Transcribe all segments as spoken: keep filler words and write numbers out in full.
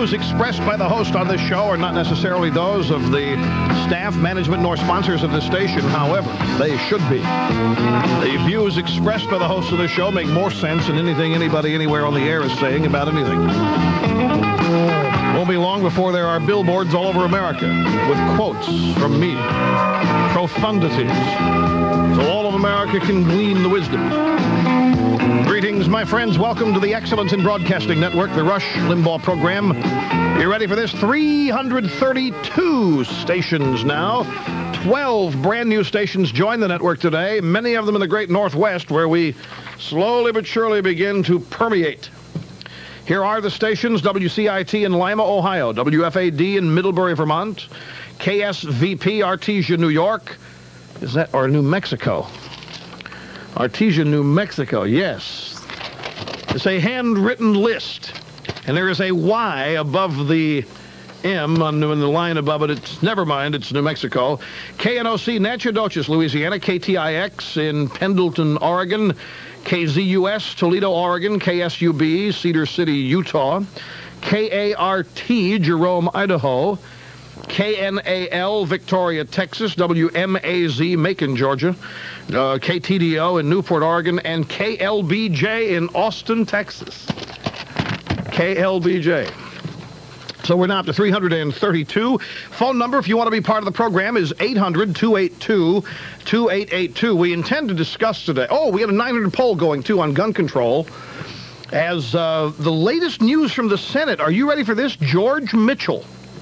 views expressed by the host on this show are not necessarily those of the staff, management, nor sponsors of this station. However, they should be. The views expressed by the host of this show make more sense than anything anybody anywhere on the air is saying about anything. Won't be long before there are billboards all over America with quotes from me, profundities, so all of America can glean the wisdom. Greetings, my friends. Welcome to the Excellence in Broadcasting Network, the Rush Limbaugh program. You ready for this? three hundred thirty-two stations now. twelve brand new stations join the network today, many of them in the great Northwest, where we slowly but surely begin to permeate. Here are the stations: W C I T in Lima, Ohio, W F A D in Middlebury, Vermont, K S V P Artesia, New York. Is that, or New Mexico? Artesia, New Mexico, yes. It's a handwritten list, and there is a Y above the M on the line above it. It's, never mind, it's New Mexico. K N O C, Natchitoches, Louisiana, K T I X in Pendleton, Oregon, K Z U S, Toledo, Oregon, K S U B, Cedar City, Utah, K A R T, Jerome, Idaho, K N A L, Victoria, Texas, W M A Z, Macon, Georgia, uh, K T D O in Newport, Oregon, and K L B J in Austin, Texas. K L B J. So we're now up to three hundred thirty-two. Phone number, if you want to be part of the program, is eight hundred, two eight two, two eight eight two. We intend to discuss today. Oh, we have a nine hundred poll going, too, on gun control. As uh, the latest news from the Senate. Are you ready for this? George Mitchell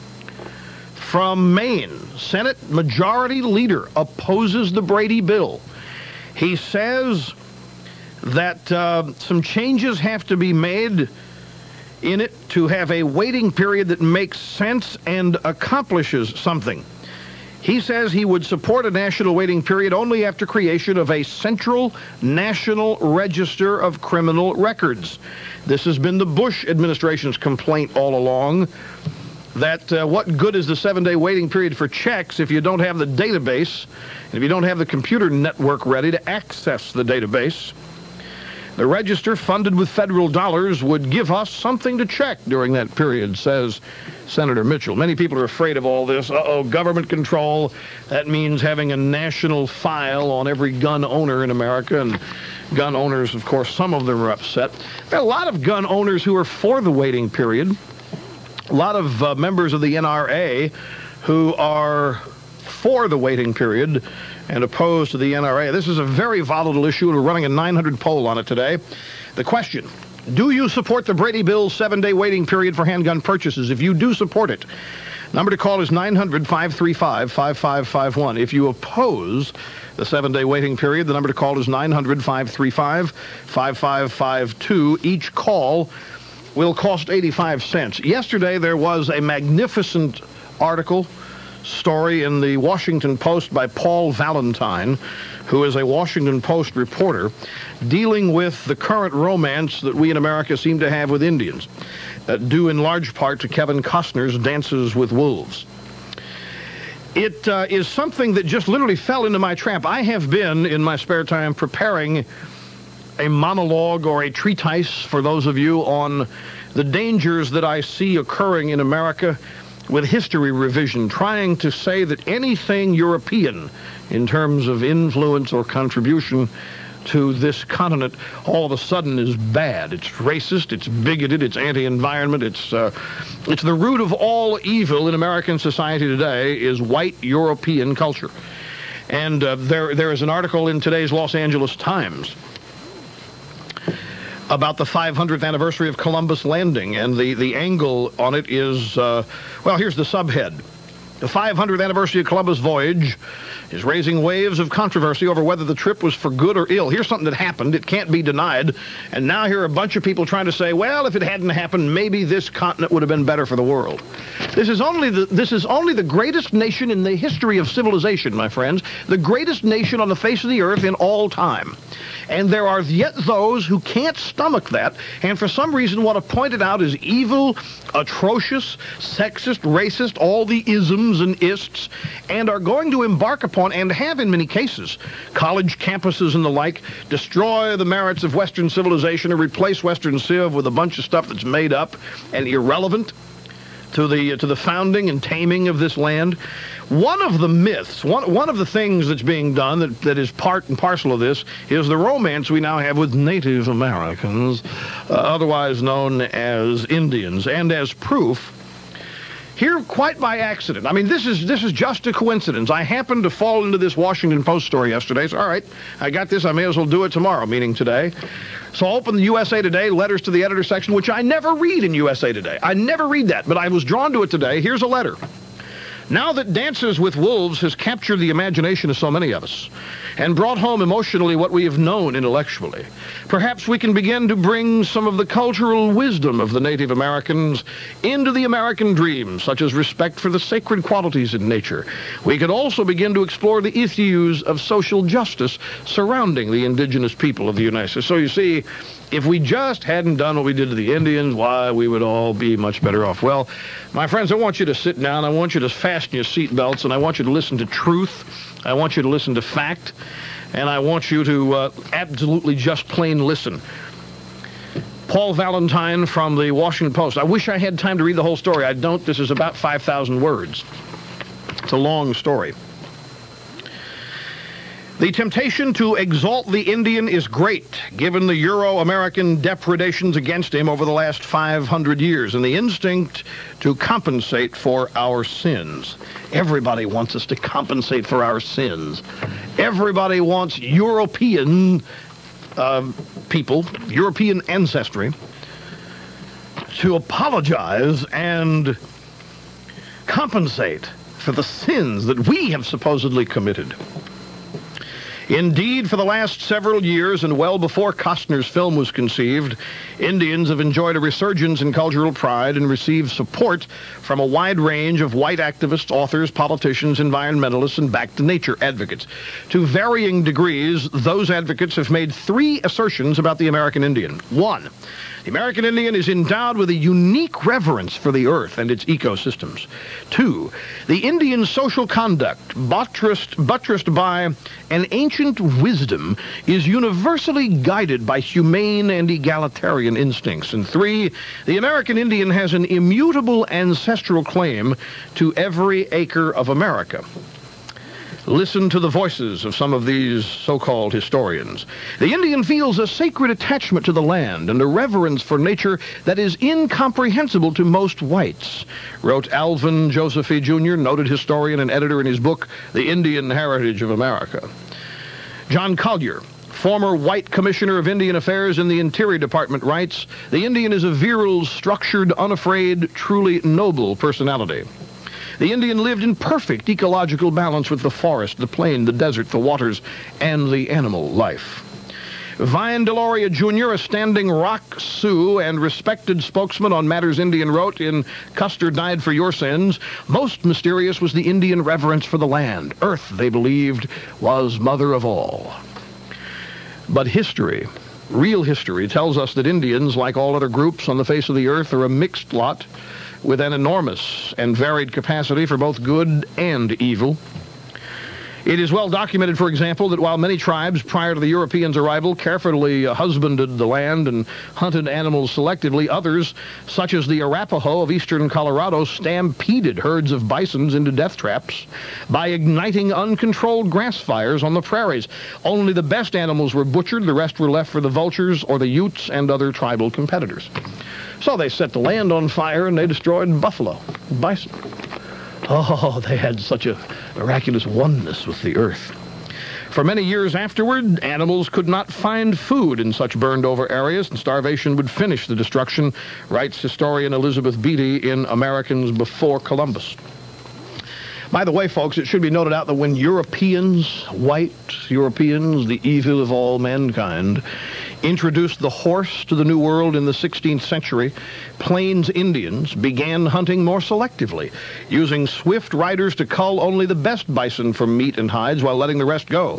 from Maine, Senate Majority Leader, opposes the Brady bill. He says that uh, some changes have to be made in it to have a waiting period that makes sense and accomplishes something. He says he would support a national waiting period only after creation of a central national register of criminal records. This has been the Bush administration's complaint all along, that uh, what good is the seven-day waiting period for checks if you don't have the database, and if you don't have the computer network ready to access the database. The register, funded with federal dollars, would give us something to check during that period, says Senator Mitchell. Many people are afraid of all this. Uh-oh, government control. That means having a national file on every gun owner in America, and gun owners, of course, some of them are upset. There are a lot of gun owners who are for the waiting period. A lot of uh, members of the N R A who are for the waiting period and opposed to the N R A. This is a very volatile issue, and we're running a nine hundred poll on it today. The question: do you support the Brady Bill's seven-day waiting period for handgun purchases? If you do support it, number to call is nine hundred, five three five, five five five one. If you oppose the seven-day waiting period, the number to call is nine hundred, five three five, five five five two. Each call will cost eighty-five cents. Yesterday, there was a magnificent article, story in the Washington Post by Paul Valentine, who is a Washington Post reporter, dealing with the current romance that we in America seem to have with Indians, uh, due in large part to Kevin Costner's Dances with Wolves. It uh, is something that just literally fell into my trap. I have been, in my spare time, preparing a monologue or a treatise, for those of you, on the dangers that I see occurring in America with history revision, trying to say that anything European in terms of influence or contribution to this continent all of a sudden is bad. It's racist, it's bigoted, it's anti-environment, it's uh, it's the root of all evil in American society today is white European culture. And uh, there there is an article in today's Los Angeles Times about the five hundredth anniversary of Columbus landing, and the, the angle on it is, uh, well, here's the subhead. The five hundredth anniversary of Columbus voyage is raising waves of controversy over whether the trip was for good or ill. Here's something that happened. It can't be denied. And now here are a bunch of people trying to say, well, if it hadn't happened, maybe this continent would have been better for the world. This is only the, this is only the greatest nation in the history of civilization, my friends. The greatest nation on the face of the earth in all time. And there are yet those who can't stomach that, and for some reason want to point it out as evil, atrocious, sexist, racist, all the isms and ists, and are going to embark upon, and have in many cases, college campuses and the like, destroy the merits of Western civilization and replace Western civ with a bunch of stuff that's made up and irrelevant. to the to the founding and taming of this land. One of the myths, one one of the things that's being done that, that is part and parcel of this is the romance we now have with Native Americans, uh, otherwise known as Indians, and as proof, here quite by accident. I mean, this is this is just a coincidence. I happened to fall into this Washington Post story yesterday. So, all right, I got this. I may as well do it tomorrow, meaning today. So I opened the U S A Today, letters to the editor section, which I never read in U S A Today. I never read that, but I was drawn to it today. Here's a letter. Now that Dances with Wolves has captured the imagination of so many of us and brought home emotionally what we have known intellectually, perhaps we can begin to bring some of the cultural wisdom of the Native Americans into the American dream, such as respect for the sacred qualities in nature. We could also begin to explore the issues of social justice surrounding the indigenous people of the United States. So you see, if we just hadn't done what we did to the Indians, why, we would all be much better off. Well, my friends, I want you to sit down. I want you to fasten your seatbelts, and I want you to listen to truth. I want you to listen to fact, and I want you to uh, absolutely just plain listen. Paul Valentine from the Washington Post. I wish I had time to read the whole story. I don't. This is about five thousand words. It's a long story. The temptation to exalt the Indian is great, given the Euro-American depredations against him over the last five hundred years, and the instinct to compensate for our sins. Everybody wants us to compensate for our sins. Everybody wants European uh, people, European ancestry, to apologize and compensate for the sins that we have supposedly committed. Indeed, for the last several years, and well before Costner's film was conceived, Indians have enjoyed a resurgence in cultural pride and received support from a wide range of white activists, authors, politicians, environmentalists, and back-to-nature advocates. To varying degrees, those advocates have made three assertions about the American Indian. One, the American Indian is endowed with a unique reverence for the earth and its ecosystems. Two, the Indian social conduct, buttressed, buttressed by an ancient wisdom, is universally guided by humane and egalitarian instincts. And three, the American Indian has an immutable ancestral claim to every acre of America. Listen to the voices of some of these so-called historians. The Indian feels a sacred attachment to the land and a reverence for nature that is incomprehensible to most whites, wrote Alvin Josephy Junior, noted historian and editor, in his book, The Indian Heritage of America. John Collier, former white commissioner of Indian Affairs in the Interior Department, writes, the Indian is a virile, structured, unafraid, truly noble personality. The Indian lived in perfect ecological balance with the forest, the plain, the desert, the waters, and the animal life. Vine Deloria Junior, a standing Rock Sioux and respected spokesman on matters Indian, wrote in Custer Died for Your Sins, most mysterious was the Indian reverence for the land. Earth, they believed, was mother of all. But history, real history, tells us that Indians, like all other groups on the face of the earth, are a mixed lot with an enormous and varied capacity for both good and evil. It is well documented, for example, that while many tribes prior to the Europeans' arrival carefully uh, husbanded the land and hunted animals selectively, others, such as the Arapaho of eastern Colorado, stampeded herds of bisons into death traps by igniting uncontrolled grass fires on the prairies. Only the best animals were butchered, the rest were left for the vultures or the Utes and other tribal competitors. So they set the land on fire and they destroyed buffalo, bison. Oh, they had such a miraculous oneness with the earth. For many years afterward, animals could not find food in such burned-over areas, and starvation would finish the destruction, writes historian Elizabeth Beatty in Americans Before Columbus. By the way, folks, it should be noted out that when Europeans, white Europeans, the evil of all mankind, introduced the horse to the New World in the sixteenth century, Plains Indians began hunting more selectively, using swift riders to cull only the best bison for meat and hides while letting the rest go.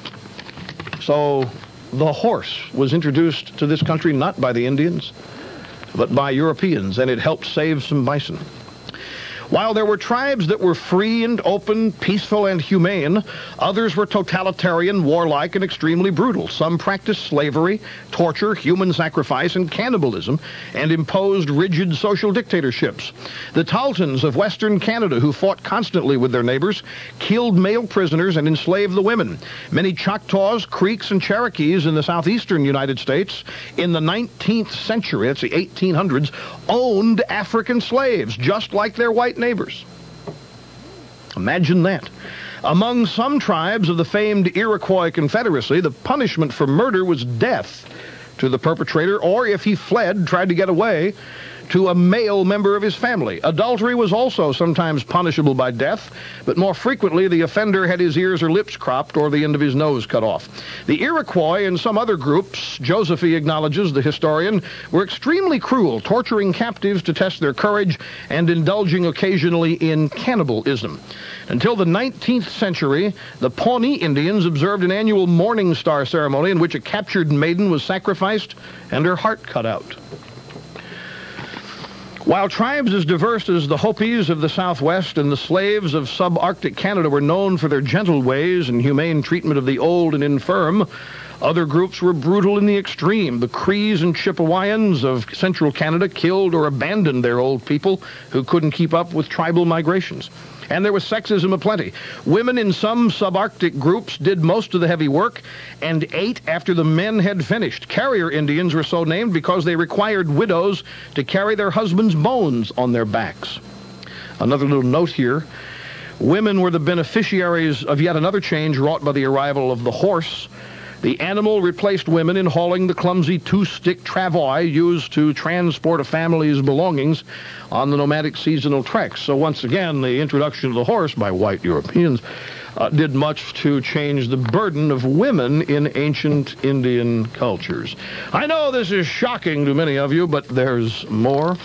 So the horse was introduced to this country not by the Indians, but by Europeans, and it helped save some bison. While there were tribes that were free and open, peaceful and humane, others were totalitarian, warlike, and extremely brutal. Some practiced slavery, torture, human sacrifice, and cannibalism, and imposed rigid social dictatorships. The Taltons of Western Canada, who fought constantly with their neighbors, killed male prisoners and enslaved the women. Many Choctaws, Creeks, and Cherokees in the southeastern United States in the nineteenth century, that's the eighteen hundreds, owned African slaves, just like their white neighbors. Imagine that. Among some tribes of the famed Iroquois Confederacy, the punishment for murder was death to the perpetrator, or if he fled, tried to get away, to a male member of his family. Adultery was also sometimes punishable by death, but more frequently the offender had his ears or lips cropped or the end of his nose cut off. The Iroquois and some other groups, Josephy acknowledges, the historian, were extremely cruel, torturing captives to test their courage and indulging occasionally in cannibalism. Until the nineteenth century, the Pawnee Indians observed an annual Morning Star ceremony in which a captured maiden was sacrificed and her heart cut out. While tribes as diverse as the Hopis of the Southwest and the slaves of subarctic Canada were known for their gentle ways and humane treatment of the old and infirm, other groups were brutal in the extreme. The Crees and Chippewyans of central Canada killed or abandoned their old people who couldn't keep up with tribal migrations. And there was sexism aplenty. Women in some subarctic groups did most of the heavy work and ate after the men had finished. Carrier Indians were so named because they required widows to carry their husbands' bones on their backs. Another little note here. Women were the beneficiaries of yet another change wrought by the arrival of the horse. The animal replaced women in hauling the clumsy two-stick travois used to transport a family's belongings on the nomadic seasonal treks. So once again, the introduction of the horse by white Europeans uh, did much to change the burden of women in ancient Indian cultures. I know this is shocking to many of you, but there's more.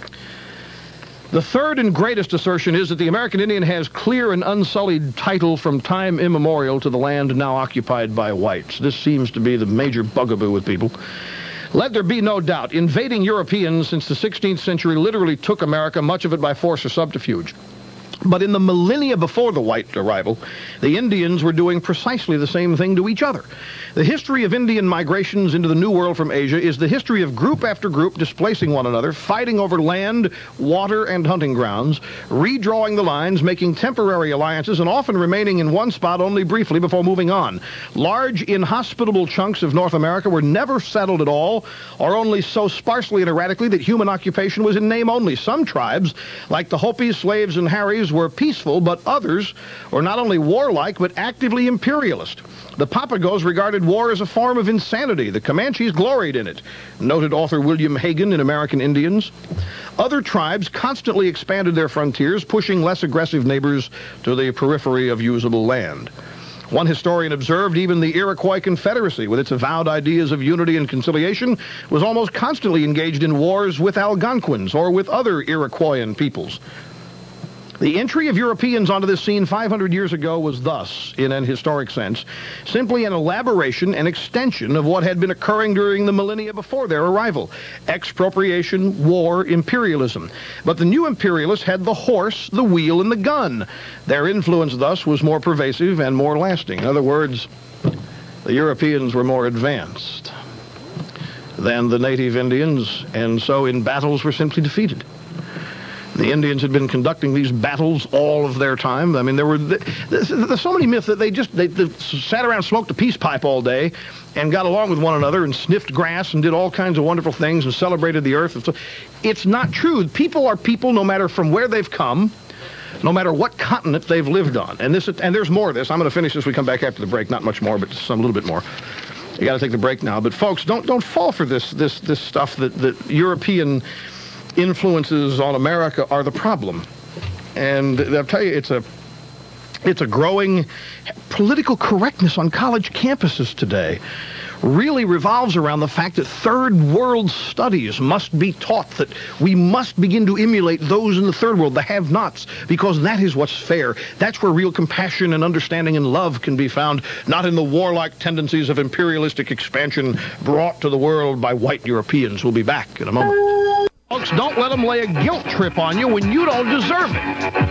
The third and greatest assertion is that the American Indian has clear and unsullied title from time immemorial to the land now occupied by whites. This seems to be the major bugaboo with people. Let there be no doubt, invading Europeans since the sixteenth century literally took America, much of it by force or subterfuge. But in the millennia before the white arrival, the Indians were doing precisely the same thing to each other. The history of Indian migrations into the New World from Asia is the history of group after group displacing one another, fighting over land, water, and hunting grounds, redrawing the lines, making temporary alliances, and often remaining in one spot only briefly before moving on. Large, inhospitable chunks of North America were never settled at all, or only so sparsely and erratically that human occupation was in name only. Some tribes, like the Hopis, Slaves, and Harries, were peaceful, but others were not only warlike, but actively imperialist. The Papagos regarded war as a form of insanity. The Comanches gloried in it, noted author William Hagen in American Indians. Other tribes constantly expanded their frontiers, pushing less aggressive neighbors to the periphery of usable land. One historian observed even the Iroquois Confederacy, with its avowed ideas of unity and conciliation, was almost constantly engaged in wars with Algonquins or with other Iroquoian peoples. The entry of Europeans onto this scene five hundred years ago was thus, in an historic sense, simply an elaboration and extension of what had been occurring during the millennia before their arrival. Expropriation, war, imperialism. But the new imperialists had the horse, the wheel, and the gun. Their influence thus was more pervasive and more lasting. In other words, the Europeans were more advanced than the native Indians, and so in battles were simply defeated. The Indians had been conducting these battles all of their time. I mean, there were there's, there's so many myths that they just they, they sat around, smoked a peace pipe all day, and got along with one another and sniffed grass and did all kinds of wonderful things and celebrated the earth. And so, it's not true. People are people no matter from where they've come, no matter what continent they've lived on. And this and there's more of this. I'm going to finish this. We come back after the break. Not much more, but some a little bit more. You got to take the break now. But folks, don't don't fall for this this this stuff that that European influences on America are the problem. And I'll tell you, it's a it's a growing political correctness on college campuses today really revolves around the fact that third world studies must be taught, that we must begin to emulate those in the third world, the have-nots, because that is what's fair. That's where real compassion and understanding and love can be found, not in the warlike tendencies of imperialistic expansion brought to the world by white Europeans. We'll be back in a moment. Folks, don't let them lay a guilt trip on you when you don't deserve it.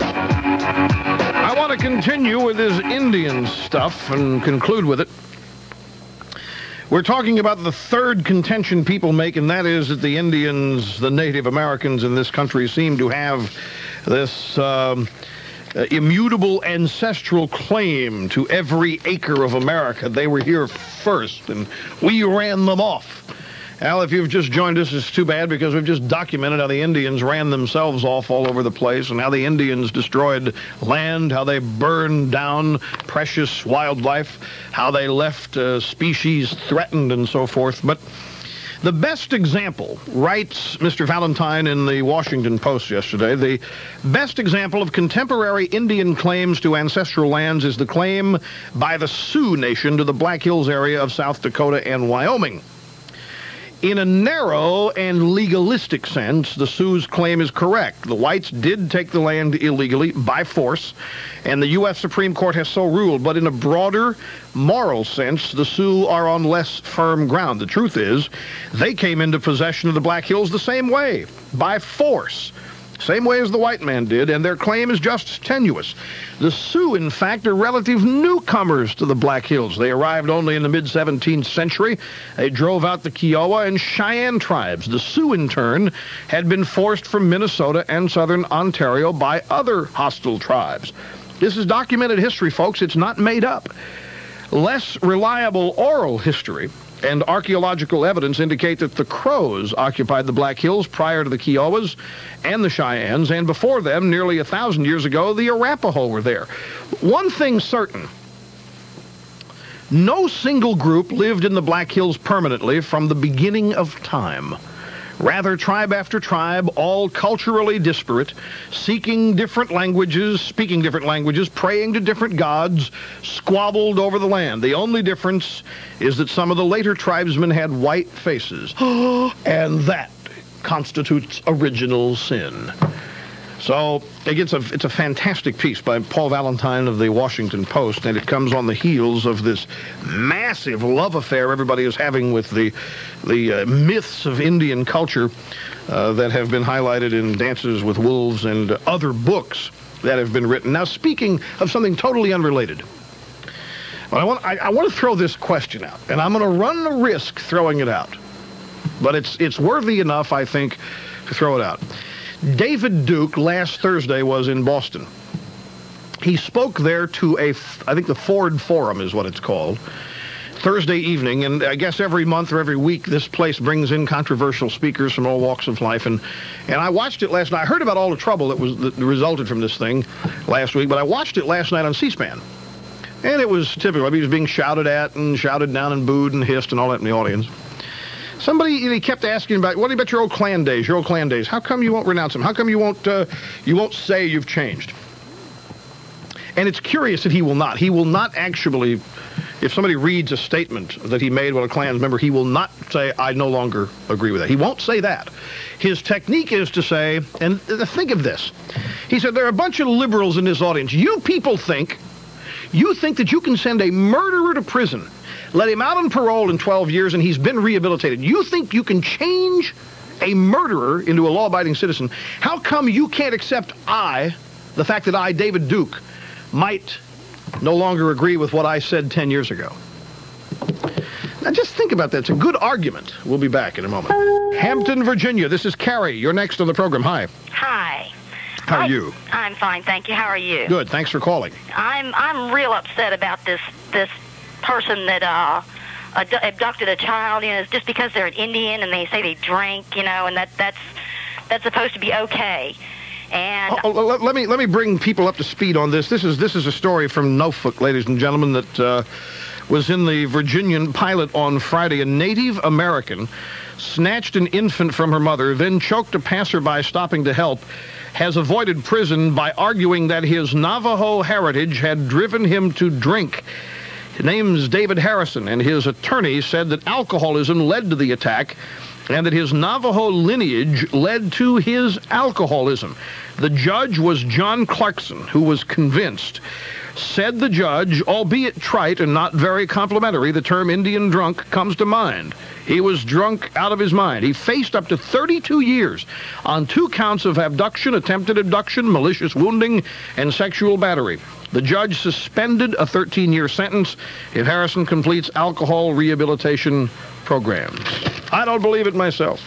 I want to continue with this Indian stuff and conclude with it. We're talking about the third contention people make, and that is that the Indians, the Native Americans in this country, seem to have this um, uh, immutable ancestral claim to every acre of America. They were here first, and we ran them off. Al, if you've just joined us, it's too bad, because we've just documented how the Indians ran themselves off all over the place, and how the Indians destroyed land, how they burned down precious wildlife, how they left uh, species threatened, and so forth. But the best example, writes Mister Valentine in the Washington Post yesterday, the best example of contemporary Indian claims to ancestral lands is the claim by the Sioux Nation to the Black Hills area of South Dakota and Wyoming. In a narrow and legalistic sense, the Sioux's claim is correct. The whites did take the land illegally by force, and the U S Supreme Court has so ruled. But in a broader moral sense, the Sioux are on less firm ground. The truth is, they came into possession of the Black Hills the same way, by force. Same way as the white man did, and their claim is just tenuous. The Sioux, in fact, are relative newcomers to the Black Hills. They arrived only in the mid-seventeenth century. They drove out the Kiowa and Cheyenne tribes. The Sioux, in turn, had been forced from Minnesota and southern Ontario by other hostile tribes. This is documented history, folks. It's not made up. Less reliable oral history and archaeological evidence indicate that the Crows occupied the Black Hills prior to the Kiowas and the Cheyennes, and before them, nearly a thousand years ago, the Arapaho were there. One thing certain, no single group lived in the Black Hills permanently from the beginning of time. Rather, tribe after tribe, all culturally disparate, seeking different languages, speaking different languages, praying to different gods, squabbled over the land. The only difference is that some of the later tribesmen had white faces, and that constitutes original sin. So it's a, it's a fantastic piece by Paul Valentine of the Washington Post, and it comes on the heels of this massive love affair everybody is having with the, the uh, myths of Indian culture uh, that have been highlighted in Dances with Wolves and other books that have been written. Now, speaking of something totally unrelated, I want, I, I want to throw this question out, and I'm going to run the risk throwing it out. But it's, it's worthy enough, I think, to throw it out. David Duke, last Thursday, was in Boston. He spoke there to a, I think the Ford Forum is what it's called, Thursday evening, and I guess every month or every week this place brings in controversial speakers from all walks of life, and, and I watched it last night. I heard about all the trouble that was that resulted from this thing last week, but I watched it last night on C-SPAN, and it was typical. I mean, he was being shouted at and shouted down and booed and hissed and all that in the audience. Somebody, you know, he kept asking about, what about your old Klan days, your old Klan days? How come you won't renounce them? How come you won't, uh, you won't say you've changed? And it's curious that he will not. He will not actually, if somebody reads a statement that he made with a Klan member, he will not say, I no longer agree with that. He won't say that. His technique is to say, and think of this. He said, there are a bunch of liberals in this audience. You people think, you think that you can send a murderer to prison, let him out on parole in twelve years, and he's been rehabilitated. You think you can change a murderer into a law-abiding citizen? How come you can't accept I, the fact that I, David Duke, might no longer agree with what I said ten years ago? Now, just think about that. It's a good argument. We'll be back in a moment. Hampton, Virginia. This is Carrie. You're next on the program. Hi. Hi. How are I, you? I'm fine, thank you. How are you? Good. Thanks for calling. I'm I'm real upset about this this person that uh ad- abducted a child. You know, just because they're an Indian and they say they drank, you know, and that that's that's supposed to be okay. And oh, oh, let, let me let me bring people up to speed on this. This is this is a story from Norfolk, ladies and gentlemen, that uh, was in the Virginian Pilot on Friday. A Native American snatched an infant from her mother, then choked a passerby stopping to help, has avoided prison by arguing that his Navajo heritage had driven him to drink. His name's David Harrison, and his attorney said that alcoholism led to the attack and that his Navajo lineage led to his alcoholism. The judge was John Clarkson, who was convinced Said the judge, albeit trite and not very complimentary, the term Indian drunk comes to mind. He was drunk out of his mind. He faced up to thirty-two years on two counts of abduction, attempted abduction, malicious wounding, and sexual battery. The judge suspended a thirteen-year sentence if Harrison completes alcohol rehabilitation programs. I don't believe it myself.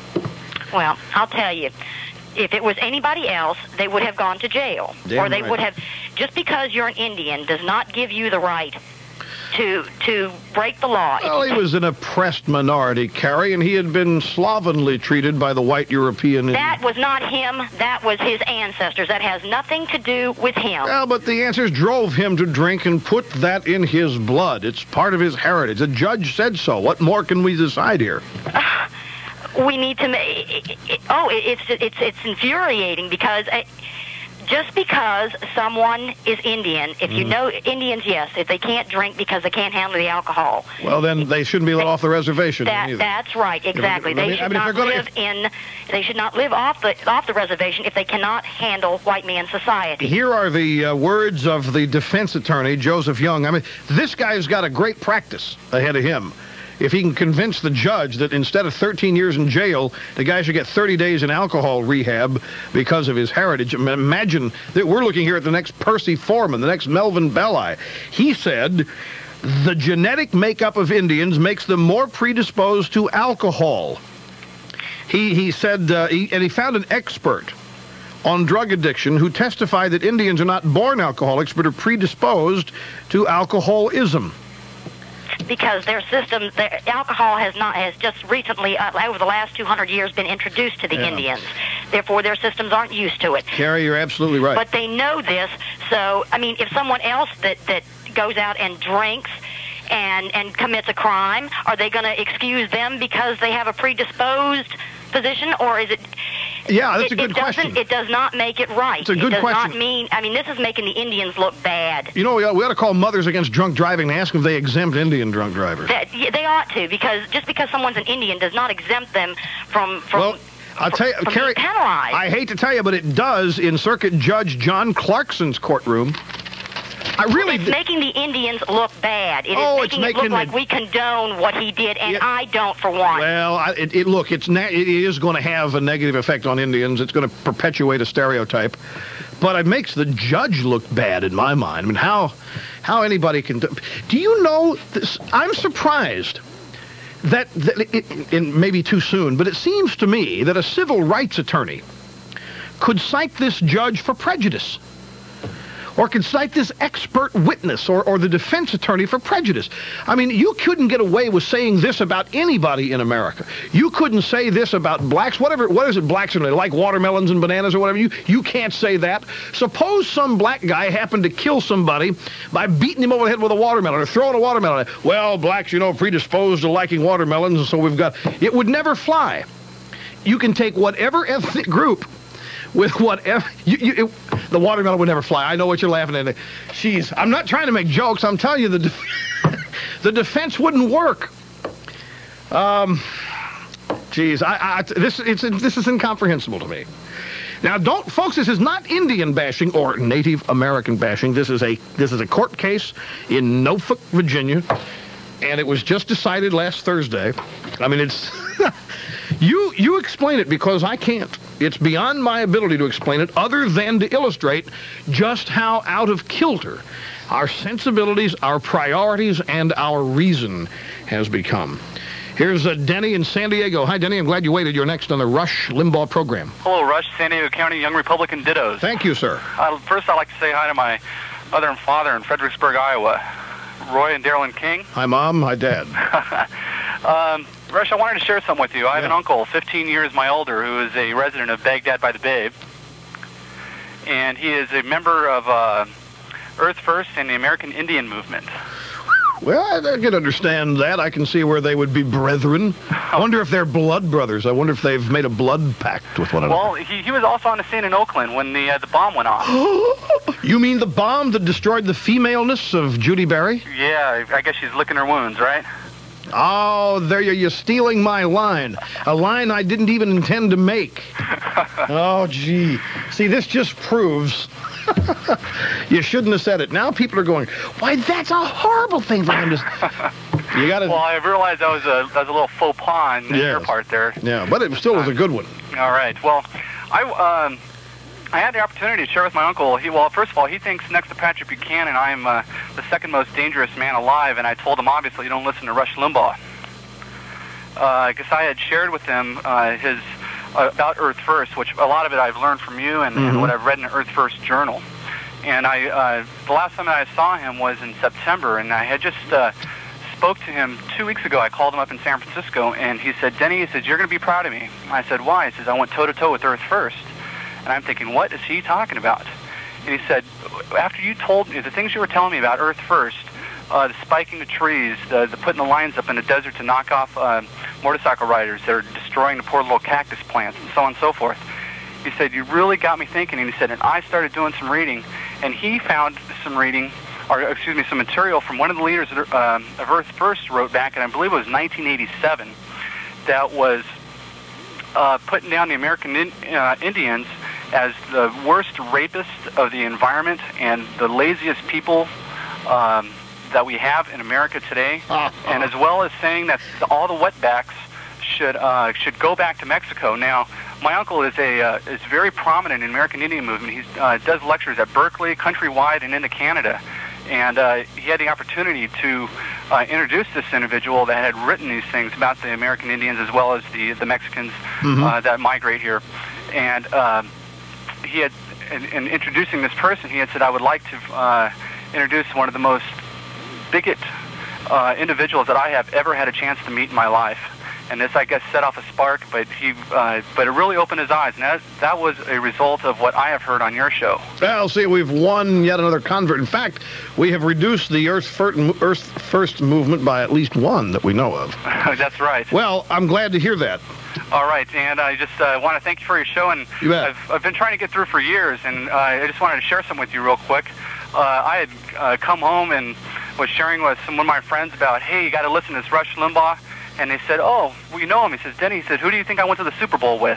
Well, I'll tell you, if it was anybody else, they would have gone to jail. Damn or they right. would have, just because you're an Indian does not give you the right to to break the law. Well, he was an oppressed minority, Carrie, and he had been slovenly treated by the white European. That was not him. That was his ancestors. That has nothing to do with him. Well, but the answers drove him to drink and put that in his blood. It's part of his heritage. The judge said so. What more can we decide here? Uh, we need to make... Oh, it's, it's, it's infuriating because... I, Just because someone is Indian, if you Mm. know Indians, yes, if they can't drink because they can't handle the alcohol. Well, then they shouldn't be let They- off the reservation. That, either. that's right, exactly. I mean, They I should mean, if not they're gonna- live in. They should not live off the off the reservation if they cannot handle white man society. Here are the uh, words of the defense attorney, Joseph Young. I mean, this guy's got a great practice ahead of him. If he can convince the judge that instead of thirteen years in jail, the guy should get thirty days in alcohol rehab because of his heritage. I mean, imagine that we're looking here at the next Percy Foreman, the next Melvin Belli. He said, the genetic makeup of Indians makes them more predisposed to alcohol. He, he said, uh, he, and he found an expert on drug addiction who testified that Indians are not born alcoholics, but are predisposed to alcoholism. Because their system, their alcohol has not has just recently, uh, over the last two hundred years, been introduced to the Yeah. Indians. Therefore, their systems aren't used to it. Carrie, you're absolutely right. But they know this. So, I mean, if someone else that that goes out and drinks and and commits a crime, are they going to excuse them because they have a predisposed position, or is it? Yeah, that's it, a good it doesn't, question. It does not make it right. It's a good it does question. not mean. I mean, this is making the Indians look bad. You know, we ought, we ought to call Mothers Against Drunk Driving and ask them if they exempt Indian drunk drivers. That, yeah, they ought to, because just because someone's an Indian does not exempt them from from. Well, I'll tell you, from Carrie, being penalized. I hate to tell you, but it does in Circuit Judge John Clarkson's courtroom. I really... It's making the Indians look bad. It is Oh, it's making it making look like it- we condone what he did, and Yeah. I don't, for one. Well, I, it, it, look, it's na- it is going to have a negative effect on Indians. It's going to perpetuate a stereotype. But it makes the judge look bad in my mind. I mean, how how anybody can... Do, do you know... This, I'm surprised that... that it, it may be too soon, but it seems to me that a civil rights attorney could cite this judge for prejudice, or could cite this expert witness or, or the defense attorney for prejudice. I mean, you couldn't get away with saying this about anybody in America. You couldn't say this about blacks, whatever, what is it, blacks, and they like watermelons and bananas or whatever. You, you can't say that. Suppose some black guy happened to kill somebody by beating him over the head with a watermelon or throwing a watermelon. Well, blacks, you know, predisposed to liking watermelons, and so we've got... It would never fly. You can take whatever ethnic group with whatever... You, you, it, the watermelon would never fly. I know what you're laughing at. Jeez, I'm not trying to make jokes. I'm telling you, the, def- the defense wouldn't work. Um, geez, I, I, this, it's, this is incomprehensible to me. Now, don't, folks, this is not Indian bashing or Native American bashing. This is a, this is a court case in Norfolk, Virginia, and it was just decided last Thursday. I mean, it's... You you explain it, because I can't. It's beyond my ability to explain it, other than to illustrate just how out of kilter our sensibilities, our priorities, and our reason has become. Here's uh, Denny in San Diego. Hi, Denny. I'm glad you waited. You're next on the Rush Limbaugh program. Hello, Rush, San Diego County Young Republican Dittos. Thank you, sir. Uh, first, I'd like to say hi to my mother and father in Fredericksburg, Iowa, Roy and Darylyn King. Hi, Mom. Hi, Dad. um, Rush, I wanted to share something with you. I have Yeah. an uncle, fifteen years my older, who is a resident of Baghdad by the Babe. And he is a member of uh, Earth First and the American Indian Movement. Well, I, I can understand that. I can see where they would be brethren. I wonder if they're blood brothers. I wonder if they've made a blood pact with one another. Well, he, he was also on the scene in Oakland when the uh, the bomb went off. You mean the bomb that destroyed the femaleness of Judy Berry? Yeah, I guess she's licking her wounds, right? Oh, there you, you're stealing my line. A line I didn't even intend to make. Oh, gee. See, this just proves You shouldn't have said it. Now people are going, why, that's a horrible thing for him to... You got to... Well, I realized that was a, that was a little faux pas on Yes. your part there. Yeah, but it still was a good one. All right. Well, I um, I had the opportunity to share with my uncle. He well, first of all, he thinks next to Patrick Buchanan, I am uh, the second most dangerous man alive, and I told him obviously you don't listen to Rush Limbaugh. Because uh, I had shared with him uh, his uh, about Earth First, which a lot of it I've learned from you and, Mm-hmm. and what I've read in the Earth First journal. And I uh, the last time that I saw him was in September, and I had just uh, spoke to him two weeks ago. I called him up in San Francisco, and he said, Denny, he says, you're going to be proud of me. I said, why? He says, I went toe-to-toe with Earth First. And I'm thinking, what is he talking about? And he said, after you told me, the things you were telling me about Earth First, uh, the spiking the trees, the, the putting the lines up in the desert to knock off uh, motorcycle riders that are destroying the poor little cactus plants, and so on and so forth. He said, you really got me thinking. And he said, and I started doing some reading, and he found some reading, or excuse me, some material from one of the leaders of, uh, of Earth First wrote back, and I believe it was nineteen eighty-seven, that was uh, putting down the American in, uh, Indians as the worst rapists of the environment and the laziest people um, that we have in America today, uh, uh. and as well as saying that all the wetbacks should uh, should go back to Mexico. Now, my uncle is a uh, is very prominent in the American Indian movement. He uh, does lectures at Berkeley, countrywide, and into Canada. And uh, he had the opportunity to uh, introduce this individual that had written these things about the American Indians as well as the the Mexicans Mm-hmm. uh, that migrate here. And uh, he had, in, in introducing this person, he had said, I would like to uh, introduce one of the most bigot uh, individuals that I have ever had a chance to meet in my life. And this, I guess, set off a spark, but he, uh, but it really opened his eyes, and that, that was a result of what I have heard on your show. Well, see, we've won yet another convert. In fact, we have reduced the Earth First, Earth First movement by at least one that we know of. That's right. Well, I'm glad to hear that. All right, and I just uh, want to thank you for your show, and You bet. I've, I've been trying to get through for years, and uh, I just wanted to share some with you real quick. Uh, I had uh, come home and was sharing with some of my friends about, hey, you got to listen to this Rush Limbaugh. And they said, oh, well, you know him. He says, Denny, he said, who do you think I went to the Super Bowl with?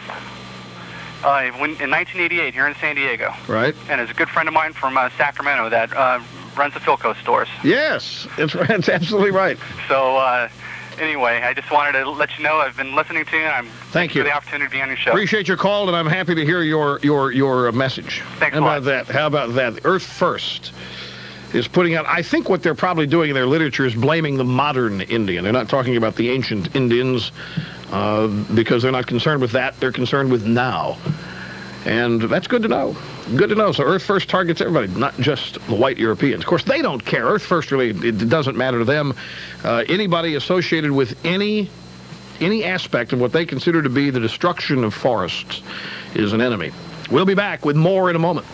Uh, when, in nineteen eighty-eight, here in San Diego. Right. And it's a good friend of mine from uh, Sacramento that uh, runs the Philco stores. Yes, it's, it's absolutely right. So, uh, anyway, I just wanted to let you know I've been listening to you, and I'm Thank you for the opportunity to be on your show. Appreciate your call, and I'm happy to hear your your your uh, message. Thanks How a about lot. that? How about that? Earth First is putting out, I think what they're probably doing in their literature is blaming the modern Indian. They're not talking about the ancient Indians uh, because they're not concerned with that. They're concerned with now. And that's good to know. Good to know. So Earth First targets everybody, not just the white Europeans. Of course, they don't care. Earth First really, it doesn't matter to them. Uh, anybody associated with any any aspect of what they consider to be the destruction of forests is an enemy. We'll be back with more in a moment.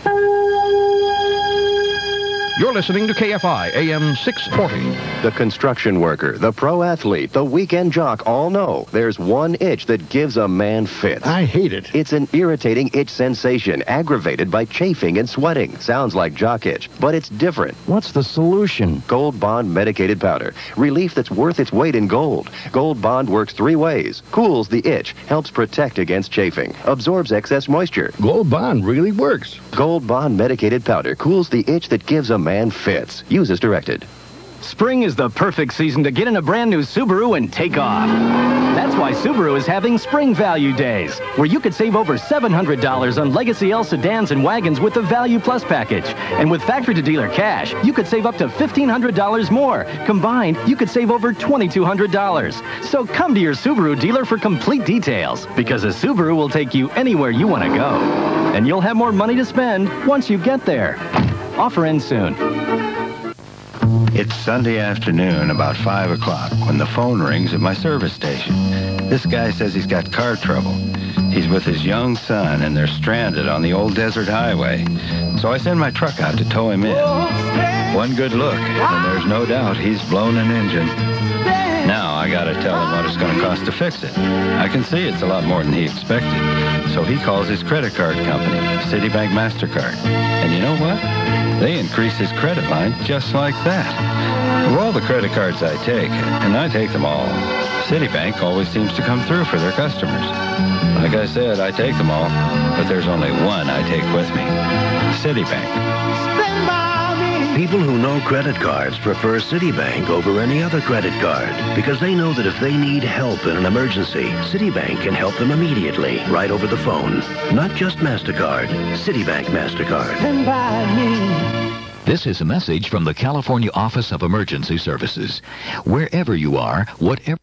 You're listening to K F I, A M six forty. The construction worker, the pro athlete, the weekend jock all know there's one itch that gives a man fits. I hate it. It's an irritating itch sensation aggravated by chafing and sweating. Sounds like jock itch, but it's different. What's the solution? Gold Bond medicated powder. Relief that's worth its weight in gold. Gold Bond works three ways. Cools the itch, helps protect against chafing, absorbs excess moisture. Gold Bond really works. Gold Bond medicated powder cools the itch that gives a man fits. Use as directed. Spring is the perfect season to get in a brand new Subaru and take off. That's why Subaru is having Spring Value Days, where you could save over seven hundred dollars on Legacy L sedans and wagons with the Value Plus package. And with factory-to-dealer cash, you could save up to fifteen hundred dollars more. Combined, you could save over twenty-two hundred dollars. So come to your Subaru dealer for complete details, because a Subaru will take you anywhere you want to go. And you'll have more money to spend once you get there. Offer ends soon. It's Sunday afternoon, about five o'clock, when the phone rings at my service station. This guy says he's got car trouble. He's with his young son, and they're stranded on the old desert highway. So I send my truck out to tow him in. One good look, and there's no doubt he's blown an engine. Now I gotta tell him what it's gonna cost to fix it. I can see it's a lot more than he expected. So he calls his credit card company, Citibank MasterCard. And you know what? They increase his credit line just like that. Of all the credit cards I take, and I take them all, Citibank always seems to come through for their customers. Like I said, I take them all, but there's only one I take with me. Citibank. People who know credit cards prefer Citibank over any other credit card because they know that if they need help in an emergency, Citibank can help them immediately, right over the phone. Not just MasterCard, Citibank MasterCard. Stand by me. This is a message from the California Office of Emergency Services. Wherever you are, whatever...